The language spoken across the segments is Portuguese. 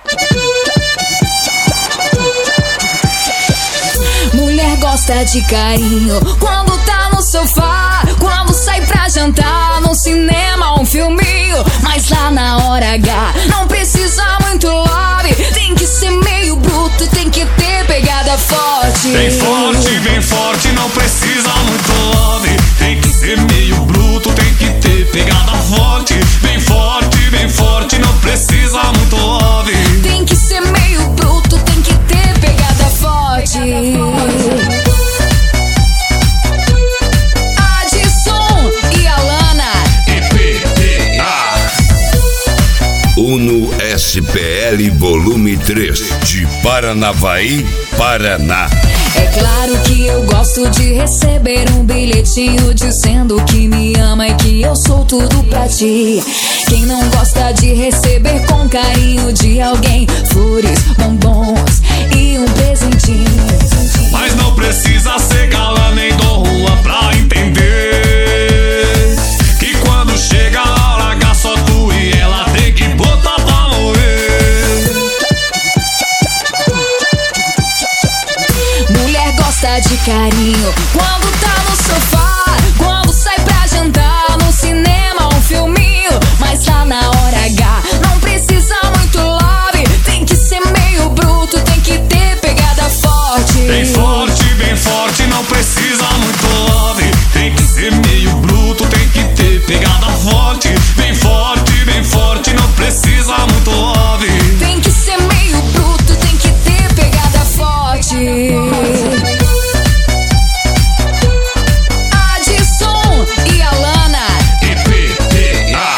Mulher gosta de carinho quando tá no sofá, quando sai pra jantar, no cinema, um filminho. Mas lá na hora H não precisa muito love, tem que ser meio bruto, tem que ter pegada forte. Bem forte, não precisa muito love, tem que ser meio bruto, tem que ter pegada forte. Bem forte, não precisa muito love, tem que ser meio bruto, tem que ter pegada forte. Adson e Alana, EPTA. Uno SPL Volume 3, de Paranavaí, Paraná. É claro que eu gosto de receber um bilhetinho dizendo que me ama e que eu sou tudo pra ti. Quem não gosta de receber com carinho de alguém flores, bombons e um presentinho? Mas não precisa ser galã nem Dom Juan pra entender que quando chega a hora H só tu e ela tem que botar pra morrer. Mulher gosta de carinho quando tá no sofá, quando sai pra jantar, no cinema, um filminho. Mas lá na hora H não precisa muito love, tem que ser meio bruto, tem que ter pegada forte. Bem forte, não precisa muito love, tem que ser meio bruto, tem que ter pegada forte. Bem forte, não precisa muito love, tem que ser meio bruto, tem que ter pegada forte. Adson e Alana, EPTA.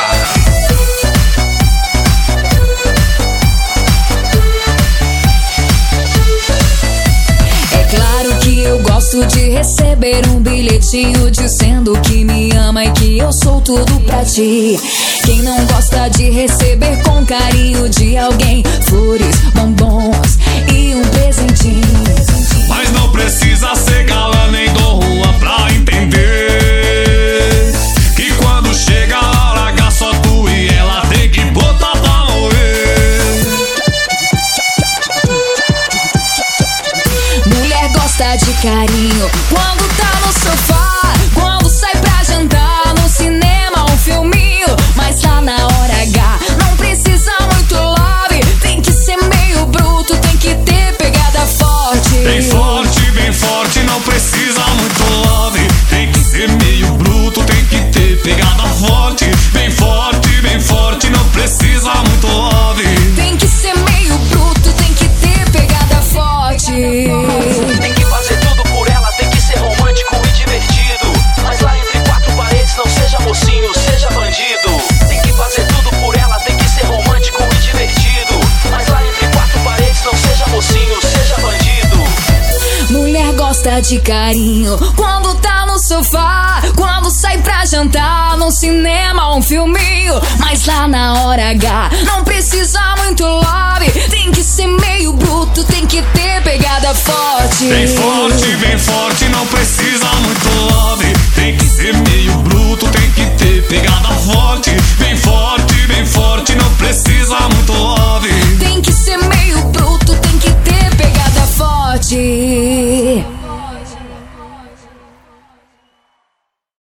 é claro que eu gosto de receber um bilhetinho dizendo que me ama e que eu sou tudo pra ti. Quem não gosta de receber com carinho de alguém flores, bombons e um presentinho? Mas não precisa ser galã nem Dom Juan pra entender que quando chega a hora H só tu e ela tem que botar pra morrer. Mulher gosta de carinho quando tá no sofá, quando sai pra jantar, no cinema, um filminho. Mas lá na hora H não precisa muito love, tem que ser meio bruto, tem que ter pegada forte. Bem forte, não precisa muito love, tem que ser meio bruto, tem que ter pegada forte. Bem forte, não precisa muito love, Tem que ser meio bruto, tem que ter pegada forte. Tem que fazer tudo por ela, tem que ser romântico e divertido. Mas lá entre quatro paredes não seja mocinho, seja bandido. Tem que fazer tudo por ela, tem que ser romântico e divertido. Mas lá entre quatro paredes não seja mocinho, seja bandido. Mulher gosta de carinho quando tá no sofá, quando sai pra jantar, no cinema, um filminho. Mas lá na hora H não precisa muito love, tem que ser meio bruto, tem que ter pegada forte. bem forte, não precisa muito love,